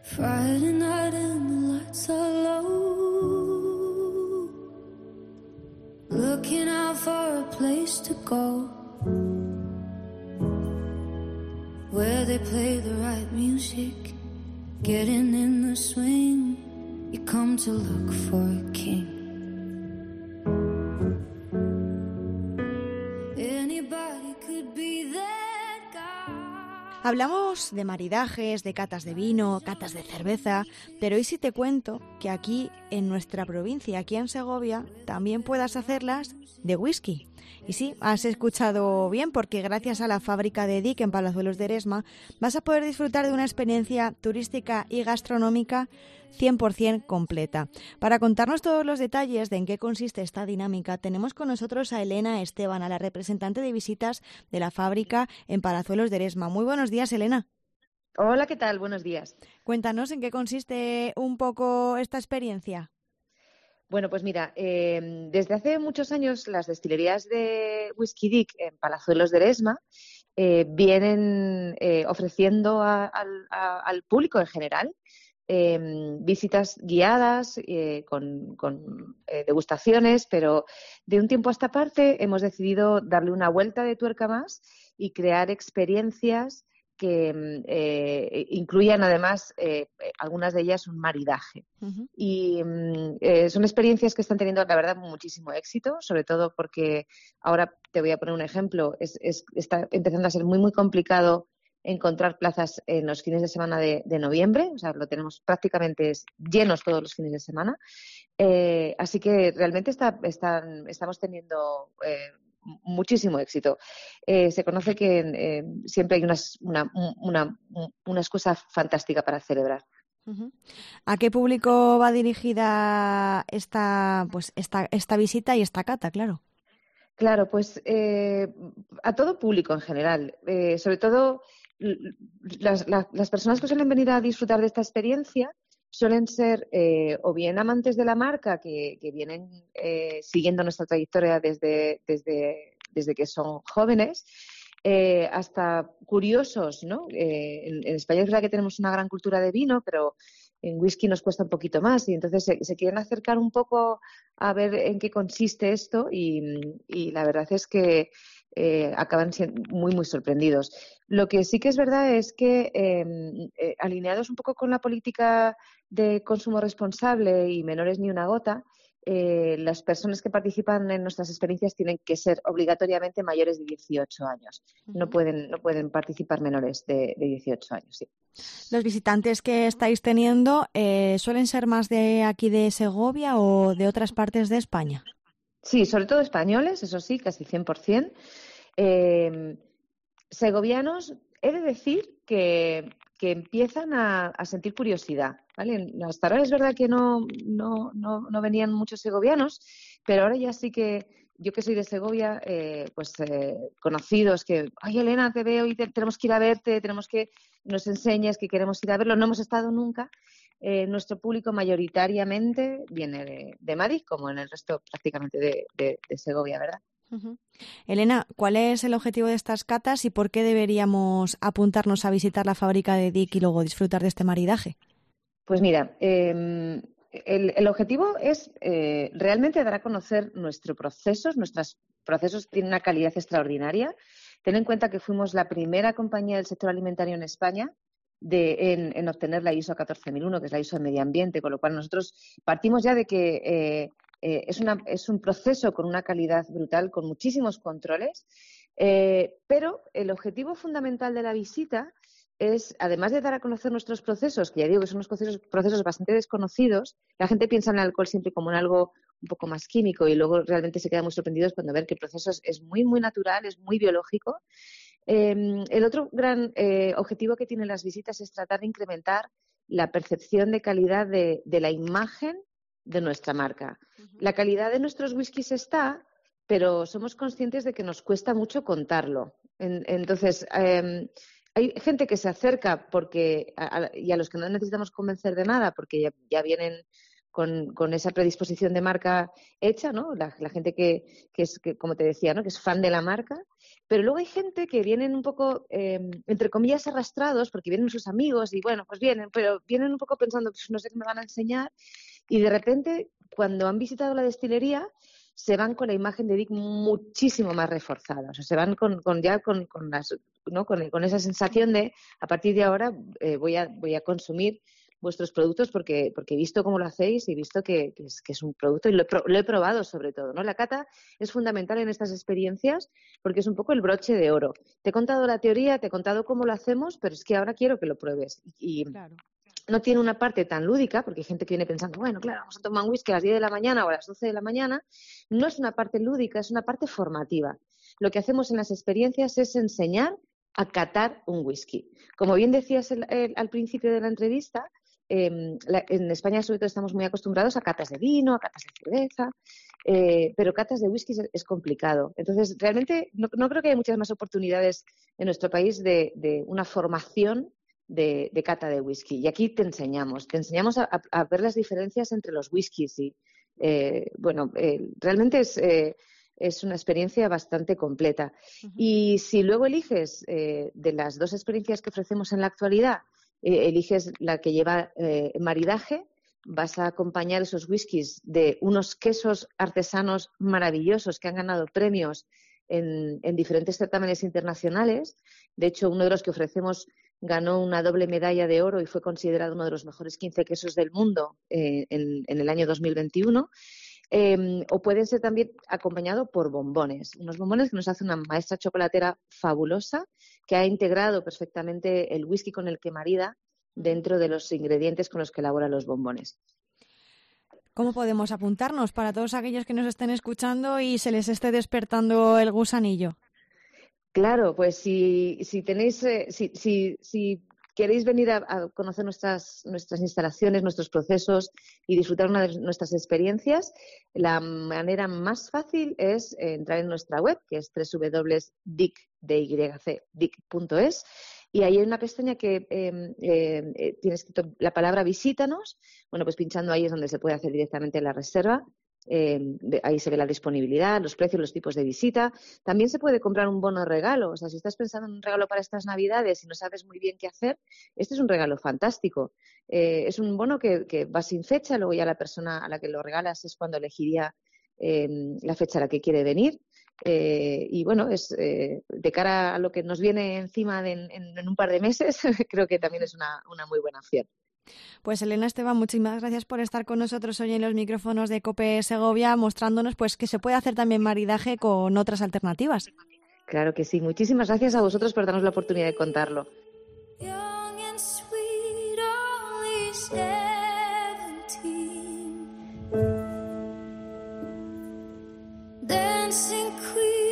Friday night and the lights are low, looking out for a place to go, where they play the right music, getting in the swing. You come to look for a king. Anybody could be that guy. Hablamos de maridajes, de catas de vino, catas de cerveza, pero ¿y si te cuento que aquí en nuestra provincia, aquí en Segovia, también puedas hacerlas de whisky? Y sí, has escuchado bien, porque gracias a la fábrica de DIC en Palazuelos de Eresma vas a poder disfrutar de una experiencia turística y gastronómica 100% completa. Para contarnos todos los detalles de en qué consiste esta dinámica, tenemos con nosotros a Elena Esteban, a la representante de visitas de la fábrica en Palazuelos de Eresma. Muy buenos días, Elena. Hola, ¿qué tal? Buenos días. Cuéntanos en qué consiste un poco esta experiencia. Bueno, pues mira, desde hace muchos años las destilerías de Whisky Dick en Palazuelos de Eresma vienen ofreciendo al público en general visitas guiadas con degustaciones, pero de un tiempo a esta parte hemos decidido darle una vuelta de tuerca más y crear experiencias que incluyan además algunas de ellas un maridaje. Uh-huh. Y son experiencias que están teniendo, la verdad, muchísimo éxito, sobre todo porque ahora te voy a poner un ejemplo, está empezando a ser muy, muy complicado encontrar plazas en los fines de semana de noviembre, o sea, lo tenemos prácticamente llenos todos los fines de semana, así que realmente estamos teniendo muchísimo éxito. Se conoce que siempre hay una excusa fantástica para celebrar. Uh-huh. ¿A qué público va dirigida esta visita y esta cata, claro? Claro, pues a todo público en general, sobre todo las personas que suelen venir a disfrutar de esta experiencia suelen ser o bien amantes de la marca que vienen siguiendo nuestra trayectoria desde que son jóvenes, hasta curiosos, ¿no? En España es verdad que tenemos una gran cultura de vino, pero en whisky nos cuesta un poquito más y entonces se quieren acercar un poco a ver en qué consiste esto y la verdad es que acaban siendo muy, muy sorprendidos. Lo que sí que es verdad es que alineados un poco con la política de consumo responsable y menores ni una gota, las personas que participan en nuestras experiencias tienen que ser obligatoriamente mayores de 18 años. Uh-huh. No pueden participar menores de 18 años, sí. ¿Los visitantes que estáis teniendo suelen ser más de aquí de Segovia o de otras partes de España? Sí, sobre todo españoles, eso sí, casi 100%. Segovianos, he de decir que empiezan a sentir curiosidad, ¿vale? Hasta ahora es verdad que no venían muchos segovianos, pero ahora ya sí que yo que soy de Segovia, conocidos que, ay, Elena, te veo y tenemos que ir a verte, tenemos que nos enseñes, que queremos ir a verlo, no hemos estado nunca. Nuestro público mayoritariamente viene de Madrid, como en el resto prácticamente de Segovia, ¿verdad? Uh-huh. Elena, ¿cuál es el objetivo de estas catas y por qué deberíamos apuntarnos a visitar la fábrica de DIC y luego disfrutar de este maridaje? Pues mira, el objetivo es realmente dar a conocer nuestros procesos. Nuestros procesos tienen una calidad extraordinaria. Ten en cuenta que fuimos la primera compañía del sector alimentario en España en obtener la ISO 14001, que es la ISO de medio ambiente, con lo cual nosotros partimos ya de que es un proceso con una calidad brutal, con muchísimos controles, pero el objetivo fundamental de la visita es, además de dar a conocer nuestros procesos, que ya digo que son unos procesos bastante desconocidos, la gente piensa en el alcohol siempre como en algo un poco más químico y luego realmente se quedan muy sorprendidos cuando ven que el proceso es muy, muy natural, es muy biológico. El otro gran objetivo que tienen las visitas es tratar de incrementar la percepción de calidad de la imagen de nuestra marca. Uh-huh. La calidad de nuestros whiskies está, pero somos conscientes de que nos cuesta mucho contarlo. Entonces, hay gente que se acerca y a los que no necesitamos convencer de nada porque ya vienen con esa predisposición de marca hecha, ¿no? La gente que es, que, como te decía, ¿no? Que es fan de la marca. Pero luego hay gente que vienen un poco, entre comillas, arrastrados, porque vienen sus amigos y bueno, pues vienen, pero vienen un poco pensando, pues no sé qué me van a enseñar, y de repente, cuando han visitado la destilería, se van con la imagen de Dick muchísimo más reforzada. O sea, se van con esa sensación de, a partir de ahora voy a consumir vuestros productos porque he visto cómo lo hacéis y he visto que es un producto y lo he probado sobre todo, ¿no? La cata es fundamental en estas experiencias porque es un poco el broche de oro. Te he contado la teoría, te he contado cómo lo hacemos, pero es que ahora quiero que lo pruebes. Y claro, no tiene una parte tan lúdica, porque hay gente que viene pensando, bueno, claro, vamos a tomar un whisky a las 10 de la mañana o a las 12 de la mañana. No es una parte lúdica, es una parte formativa. Lo que hacemos en las experiencias es enseñar a catar un whisky. Como bien decías al principio de la entrevista, en España sobre todo estamos muy acostumbrados a catas de vino, a catas de cerveza, pero catas de whisky es complicado. Entonces, realmente no creo que haya muchas más oportunidades en nuestro país de una formación de cata de whisky. Y aquí te enseñamos a ver las diferencias entre los whiskies. Y, realmente es una experiencia bastante completa. Uh-huh. Y si luego eliges de las dos experiencias que ofrecemos en la actualidad, eliges la que lleva maridaje, vas a acompañar esos whiskies de unos quesos artesanos maravillosos que han ganado premios en diferentes certámenes internacionales. De hecho, uno de los que ofrecemos ganó una doble medalla de oro y fue considerado uno de los mejores 15 quesos del mundo en el año 2021. O pueden ser también acompañados por bombones, unos bombones que nos hace una maestra chocolatera fabulosa que ha integrado perfectamente el whisky con el que marida dentro de los ingredientes con los que elabora los bombones. ¿Cómo podemos apuntarnos para todos aquellos que nos estén escuchando y se les esté despertando el gusanillo? Claro, pues si tenéis, si queréis venir a conocer nuestras instalaciones, nuestros procesos y disfrutar una de nuestras experiencias, la manera más fácil es entrar en nuestra web, que es www.dick.es, y ahí hay una pestaña que tiene escrito la palabra visítanos. Bueno, pues pinchando ahí es donde se puede hacer directamente la reserva. Ahí se ve la disponibilidad, los precios, los tipos de visita. También se puede comprar un bono regalo. O sea, si estás pensando en un regalo para estas Navidades y no sabes muy bien qué hacer, este es un regalo fantástico. Es un bono que va sin fecha, luego ya la persona a la que lo regalas es cuando elegiría la fecha a la que quiere venir. Y bueno, es de cara a lo que nos viene encima en un par de meses, creo que también es una muy buena opción. Pues Elena Esteban, muchísimas gracias por estar con nosotros hoy en los micrófonos de COPE Segovia, mostrándonos pues que se puede hacer también maridaje con otras alternativas. Claro que sí. Muchísimas gracias a vosotros por darnos la oportunidad de contarlo. Dancing Queen.